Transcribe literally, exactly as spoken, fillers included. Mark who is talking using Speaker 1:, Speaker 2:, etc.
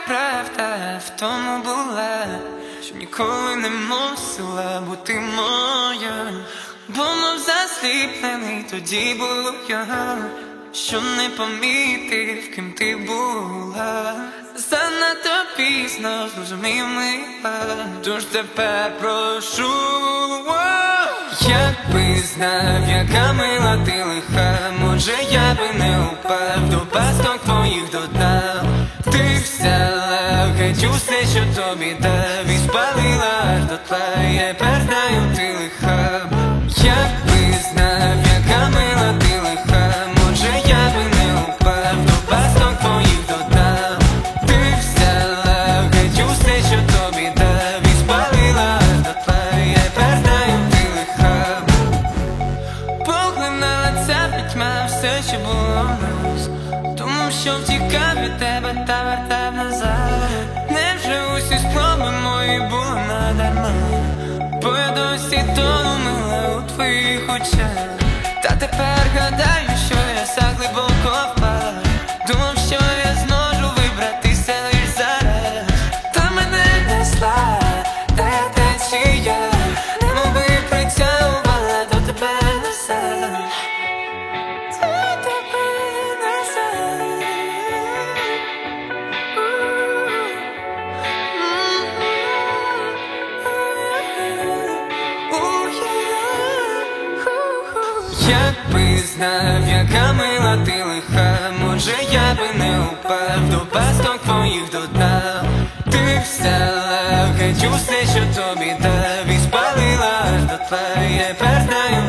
Speaker 1: правда в тому була, що ніколи не мусила бути моя, бо мов засліплений тоді був я, що не помітив, ким ти була. Занадто пізно зрозумів, мила, тож тепер прошу. Якби знав, яка мила ти лиха, може я би не упав до пасток твоїх до дна. Ти взяла геть усе, що тобі дав, і спалила аж дотла. Я тепер знаю, ти лиха. Якби знав, яка мила ти лиха, може я би не упав до пасток твоїх до дна. Ти взяла геть усе, що тобі дав, і спалила аж дотла. Я тепер знаю, ти лиха. Поглинала ця пітьма все, що було в нас, думав, що втікав від тебе та вертав назад. Невже усі спроби мої були надарма, бо я досі тону, мила, у твоїх очах. Та тепер гадаю, що я заглибоко впав, думав, що я зможу вибратися лиш зараз. Та мене несла та течія, немов би притягувала до тебе назад. Якби знав, яка мила ти лиха, може я би не упав до пасток твоїх до дна. Ти взяла геть усе, що тобі дав, і спалила аж дотла. Я тепер знаю,